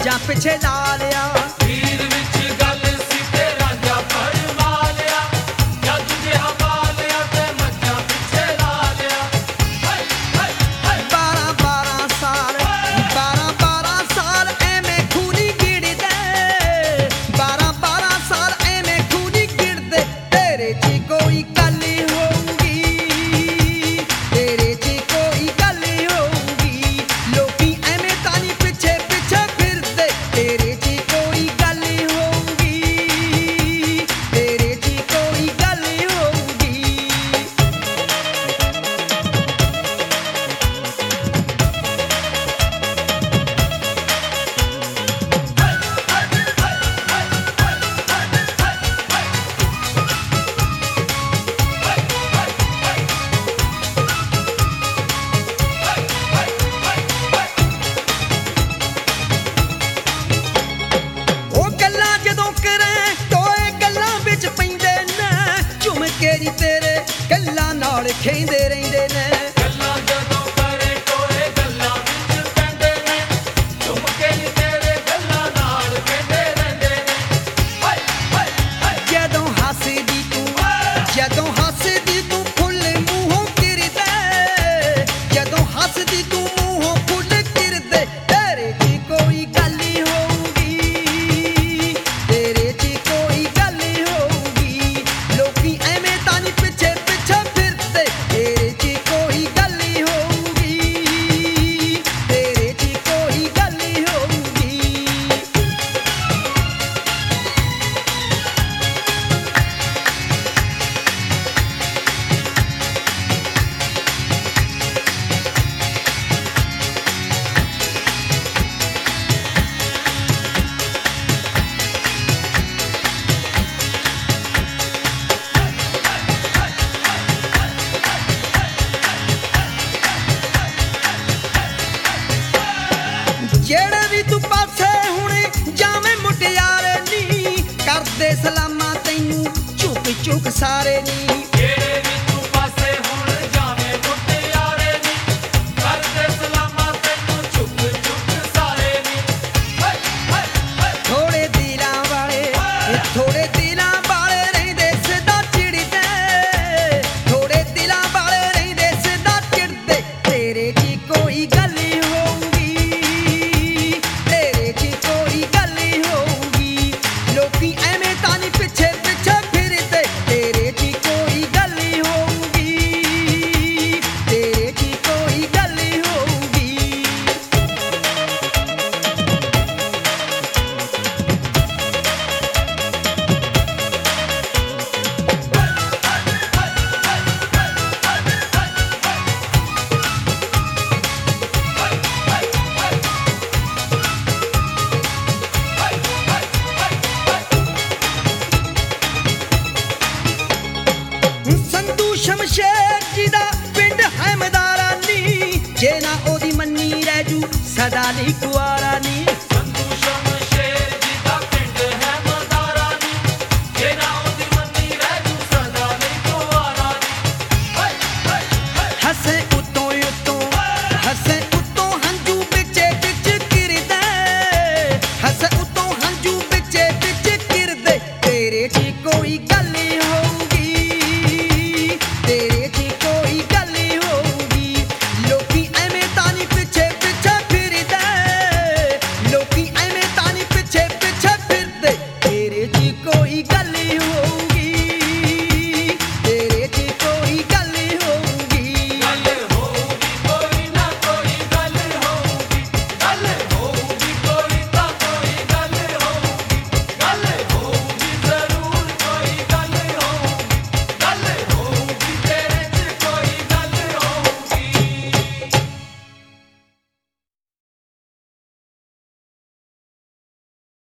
ਮੱਝਾਂ ਪਿੱਛੇ ਲਾ ਲਿਆ। ਹੀਰ ਵਿੱਚ ਗੱਲ ਸੀ ਤੇ ਰਾਂਝਾ ਫਰਮਾ ਲਿਆ, ਜੱਜ ਜਿਹਾ ਪਾ ਲਿਆ ਤੇ ਮੱਝਾਂ ਪਿੱਛੇ ਲਾ ਲਿਆ। 12 ਸਾਲ 12 ਸਾਲ ਐਵੇਂ ਖੂਨੀ ਗਿੜਦੇ, 12 ਸਾਲ ਐਵੇਂ ਖੂਨੀ ਗਿੜਦੇ। ਤੇਰੇ 'ਚ ਕੋਈ ਗੱਲ ਹੋਊਗੀ, ਤੇਰੇ 'ਚ ਕੋਈ ਗੱਲ ਹੋਊਗੀ, ਲੋਕੀ ਐਵੇਂ ਤਾਂ ਨਹੀਂ ਪਿੱਛੇ ਪਿੱਛੇ ਫਿਰਦੇ। ਤੇਰੇ 'ਚ ਕੋਈ ਗੱਲ ਹੋਊਗੀ, ਤੇਰੇ 'ਚ ਕੋਈ ਗੱਲ ਹੋਊਗੀ। ਉਹ ਗੱਲਾਂ ਜਦੋਂ ਕਰਾਂ ਟੋਏ ਗੱਲਾਂ ਵਿੱਚ ਪੈਂਦੇ ਨੇ, ਝੁਮਕੇ ਜੀ ਤੇਰੇ ਗੱਲਾਂ ਨਾਲ ਖੇਂਦੇ ਰਹਿੰਦੇ ਨੇ। ਗੱਲਾਂ ਜਦੋਂ ਕਰੇ ਟੋਏ ਗੱਲਾਂ ਵਿੱਚ ਪੈਂਦੇ ਨੇ, ਝੁਮਕੇ ਨੀ ਤੇਰੇ ਗੱਲਾਂ ਨਾਲ ਕਹਿੰਦੇ ਰਹਿੰਦੇ ਨੇ। ਜਦੋਂ ਹੱਸਦੀ ਤੂੰ, ਜਦੋਂ ਹੱਸਦੀ ਤੂੰ ਫੁੱਲ ਮੂੰਹੋਂ ਗਿਰਦੇ, ਜਦੋਂ ਹੱਸਦੀ ਤੂੰ ਮੂੰਹੋਂ ਫੁੱਲ ਗਿਰਦੇ। ਤੇਰੇ 'ਚ ਕੋਈ ਗੱਲ ਹੋਊਗੀ, ਤੇਰੇ 'ਚ ਕੋਈ ਗੱਲ ਹੋਊਗੀ, ਲੋਕੀ ਐਵੇਂ ਤਾਂ ਨਹੀਂ ਪਿੱਛੇ ਪਿੱਛੇ ਫਿਰਦੇ। ਤੇਰੇ 'ਚ ਕੋਈ ਗੱਲ ਹੋਊਗੀ, ਤੇਰੇ 'ਚ ਕੋਈ ਗੱਲ ਹੋਊਗੀ। ਜਿਹੜੇ ਵੀ ਤੂੰ ਪਾਸੇ ਹੁਣ ਜਾਵੇਂ ਮੁਟਿਆਰੇ ਨੀ, ਕਰਦੇ ਸਲਾਮਾਂ ਤੈਨੂੰ ਝੁਕ ਝੁਕ ਸਾਰੇ ਨੀ। ਜਿਹੜੇ ਵੀ ਤੂੰ ਪਾਸੇ ਹੁਣ ਜਾਵੇਂ ਮੁਟਿਆਰੇ ਨੀ, ਕਰਦੇ ਸਲਾਮਾਂ ਤੈਨੂੰ ਝੁਕ ਝੁਕ ਸਾਰੇ ਨੀ। ਥੋੜੇ ਦਿਲਾਂ ਵਾਲੇ, ਥੋੜੇ ਦਿਲਾਂ ਵਾਲੇ ਰਹਿੰਦੇ ਸਦਾ ਚਿੜਦੇ, ਥੋੜੇ ਦਿਲਾਂ ਵਾਲੇ ਰਹਿੰਦੇ ਸਦਾ ਚਿੜਦੇ। ਤੇਰੇ 'ਚ ਕੋਈ ਗੱਲ ਹੋਊਗੀ, ਤੇਰੇ 'ਚ ਕੋਈ ਗੱਲ ਹੋਊਗੀ, ਲੋਕੀ ਐਵੇਂ ਤਾਂ ਨਹੀਂ ਪਿੱਛੇ ਪਿੱਛੇ ਫਿਰਦੇ। ਤੇਰੇ 'ਚ ਕੋਈ ਗੱਲ ਹੋਊਗੀ, ਤੇਰੇ 'ਚ ਕੋਈ ਗੱਲ ਹੋਊਗੀ। ਸੰਧੂ ਸ਼ਮਸ਼ੇਰ ਜੀ ਦਾ ਪਿੰਡ ਹੈ ਮਦਾਰਾ ਨੀ, ਜੇ ਨਾ ਉਹਦੀ ਮੰਨੀ ਰਹਿ ਜੂ ਸਦਾ ਲਈ ਕੁਆਰਾ